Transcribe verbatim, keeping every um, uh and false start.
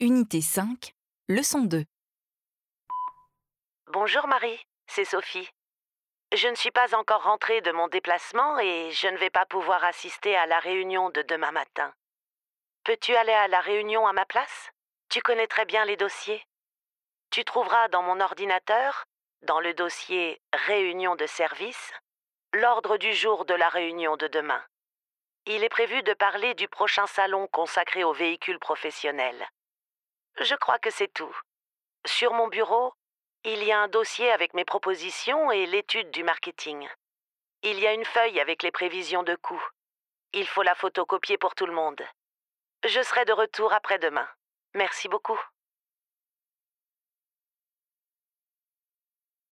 Unité cinq, leçon deux. Bonjour Marie, c'est Sophie. Je ne suis pas encore rentrée de mon déplacement et je ne vais pas pouvoir assister à la réunion de demain matin. Peux-tu aller à la réunion à ma place? Tu connais très bien les dossiers. Tu trouveras dans mon ordinateur, dans le dossier Réunion de service, l'ordre du jour de la réunion de demain. Il est prévu de parler du prochain salon consacré aux véhicules professionnels. Je crois que c'est tout. Sur mon bureau, il y a un dossier avec mes propositions et l'étude du marketing. Il y a une feuille avec les prévisions de coûts. Il faut la photocopier pour tout le monde. Je serai de retour après-demain. Merci beaucoup.